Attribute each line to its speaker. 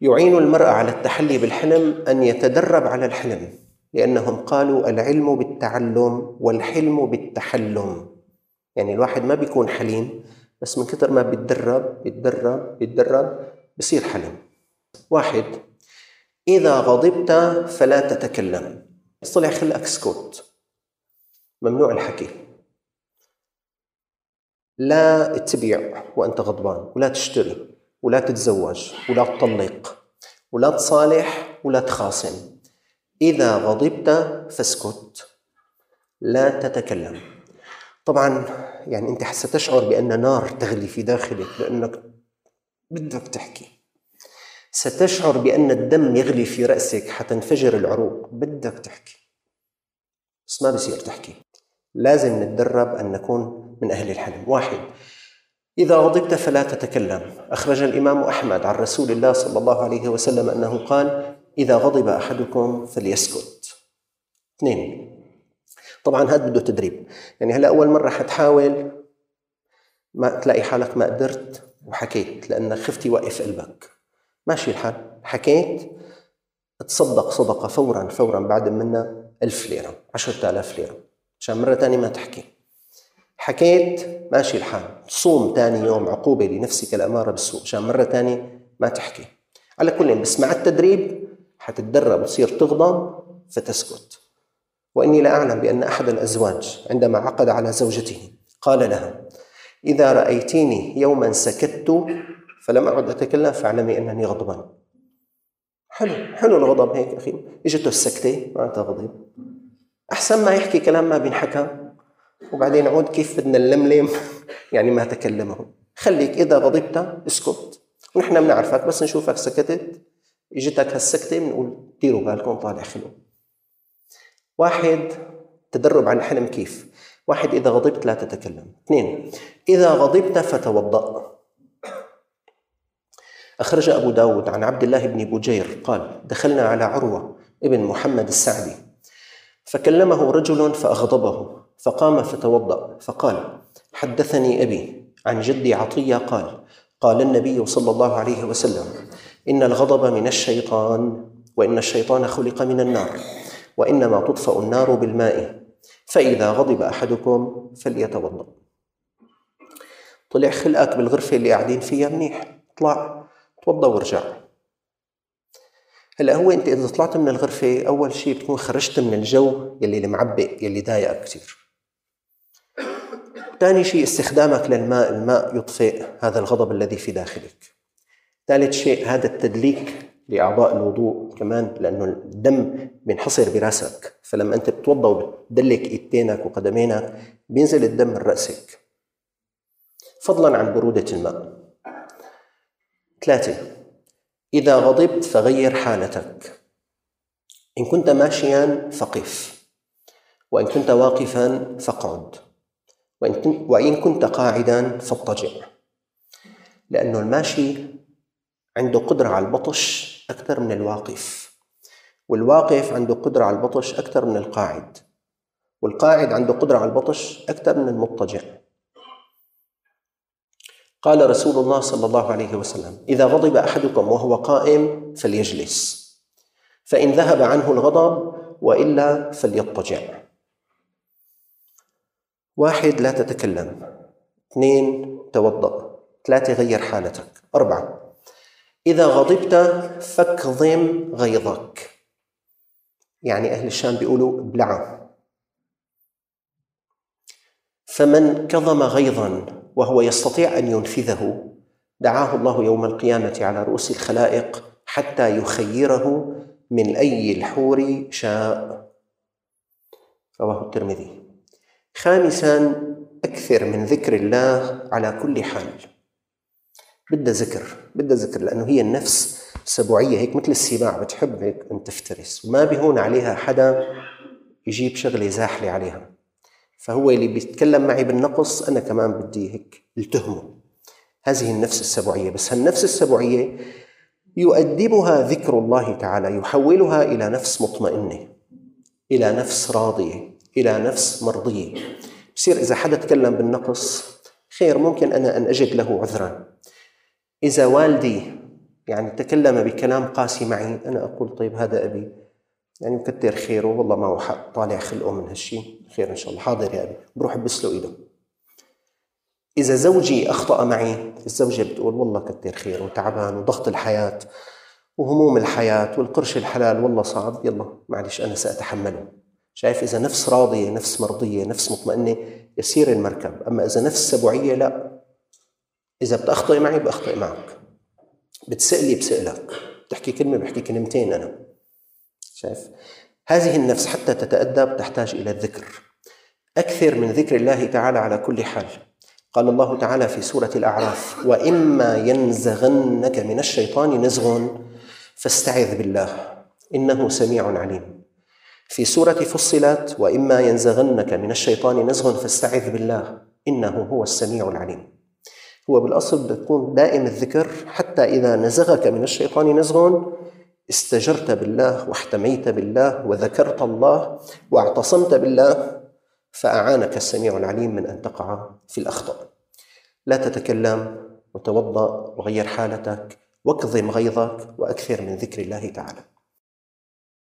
Speaker 1: يعين المرء على التحلي بالحلم أن يتدرب على الحلم، لأنهم قالوا العلم بالتعلم والحلم بالتحلم. يعني الواحد ما بيكون حليم، بس من كتر ما بيتدرب بصير حليم. 1. إذا غضبت فلا تتكلم. طلع خلقك سكوت، ممنوع الحكي. لا تبيع وأنت غضبان، ولا تشتري، ولا تتزوج، ولا تطلق، ولا تصالح، ولا تخاصم. إذا غضبت فاسكت، لا تتكلم. طبعا يعني أنت ستشعر بأن نار تغلي في داخلك لأنك بدك تحكي. ستشعر بأن الدم يغلي في رأسك، حتنفجر العروق، بدك تحكي بس ما بصير تحكي. لازم نتدرب أن نكون من أهل الحلم. 1. إذا غضبت فلا تتكلم. أخرج الإمام أحمد عن رسول الله صلى الله عليه وسلم أنه قال: إذا غضب أحدكم فليسكت. 2. طبعا هذا بده تدريب. يعني هلأ أول مرة حتحاول ما تلاقي حالك ما قدرت وحكيت لأنك خفتي وقف قلبك، ماشي الحال، حكيت، تصدق صدقة فوراً بعد منا 1000 ليرة 10,000 ليرة عشان مرة تانية ما تحكي. حكيت، ماشي الحال، تصوم تاني يوم عقوبة لنفسك الأمارة بالسوء عشان مرة تانية ما تحكي. على كل، بس مع التدريب حتتدرب تصير تغضب فتسكت. وإني لأعلم بأن أحد الأزواج عندما عقد على زوجته قال لها: إذا رأيتيني يوما سكت فلم أعد أتكلم فاعلمي أنني غضبان. حلو الغضب هيك أخي، إجته السكتة معناتها غضب، أحسن ما يحكي كلام ما بينحكى وبعدين عود كيف بدنا نلملم يعني ما تكلمه. خليك إذا غضبت اسكت، ونحن بنعرفك بس نشوفك سكتت إجتك هالسكتة بنقول ديروا بالكم طالع خلو. 1. تدرب على الحلم كيف؟ 1. إذا غضبت لا تتكلم. 2. إذا غضبت فتوضأ. أخرج أبو داود عن عبد الله بن بجير قال: دخلنا على عروة ابن محمد السعدي فكلمه رجل فأغضبه، فقام فتوضأ فقال: حدثني أبي عن جدي عطية قال: قال النبي صلى الله عليه وسلم: إن الغضب من الشيطان، وإن الشيطان خلق من النار، وإنما تطفأ النار بالماء، فإذا غضب أحدكم فليتوضأ. طلع خلقك بالغرفة اللي قاعدين فيها منيح، اطلع توضأ وارجع. هلأ هو أنت إذا طلعت من الغرفة أول شيء بتكون خرجت من الجو يلي المعبئ يلي ضايقك كثير. ثاني شيء استخدامك للماء، الماء يطفئ هذا الغضب الذي في داخلك. ثالث شيء هذا التدليك لأعضاء الوضوء كمان، لأنه الدم بينحصر برأسك، فلما أنت بتوضأ وبتدلك إيدينك وقدمينك بينزل الدم من رأسك، فضلا عن برودة الماء. 3. إذا غضبت فغير حالتك. إن كنت ماشيا فقف، وإن كنت واقفا فاقعد، وإن كنت قاعدا فاضطجع. لأنه الماشي عنده قدرة على البطش أكثر من الواقف، والواقف عنده قدرة على البطش أكثر من القاعد، والقاعد عنده قدرة على البطش أكثر من المضطجع. قال رسول الله صلى الله عليه وسلم: إذا غضب أحدكم وهو قائم فليجلس، فإن ذهب عنه الغضب وإلا فليضطجع. 1. لا تتكلم. 2. توضأ. 3. غير حالتك. 4. إذا غضبت فاكظم غيظك. يعني أهل الشام بيقولوا ابلعه. فمن كظم غيظا وهو يستطيع أن ينفذه دعاه الله يوم القيامة على رؤوس الخلائق حتى يخيره من أي الحور شاء. رواه الترمذي. 5. أكثر من ذكر الله على كل حال. بدها ذكر لأنه هي النفس سبوعية هيك مثل السباع، بتحب هيك أن تفترس وما بيهون عليها حدا يجيب شغلة زاحلة عليها. فهو اللي بيتكلم معي بالنقص أنا كمان بدي هيك التهمه. هذه النفس السبوعية. بس هالنفس السبوعية يؤدبها ذكر الله تعالى، يحولها إلى نفس مطمئنة، إلى نفس راضية، إلى نفس مرضية. بصير إذا حدا تكلم بالنقص خير، ممكن أنا أن أجد له عذرا. إذا والدي يعني تكلم بكلام قاسي معي، أنا أقول طيب هذا أبي، يعني مكتر خيره، والله ما هو حق طالع خلقه من هالشيء، خير إن شاء الله، حاضر يا أبي، بروح بس له إيده. إذا زوجي أخطأ معي، الزوجة بتقول والله كتر خيره وتعبان وضغط الحياة وهموم الحياة والقرش الحلال والله صعب، يلا معلش أنا سأتحمله. شايف؟ إذا نفس راضية، نفس مرضية، نفس مطمئنة، يسير المركب. أما إذا نفس سبوعية لا، إذا بتأخطئ معي بأخطئ معك، بتسألي بسألك، بتحكي كلمة بحكي كلمتين أنا. شايف؟ هذه النفس حتى تتأدب تحتاج إلى الذكر، أكثر من ذكر الله تعالى على كل حال. قال الله تعالى في سورة الأعراف: وإما ينزغنك من الشيطان نزغ فاستعذ بالله إنه سميع عليم. في سورة فصلت: وإما ينزغنك من الشيطان نزغ فاستعذ بالله إنه هو السميع العليم. هو بالأصل بتكون دائم الذكر، حتى إذا نزغك من الشيطان نزغ استجرت بالله واحتميت بالله وذكرت الله واعتصمت بالله، فأعانك السميع العليم من أن تقع في الأخطاء. لا تتكلم، وتوضأ وغير حالتك واكظم غيظك وأكثر من ذكر الله تعالى.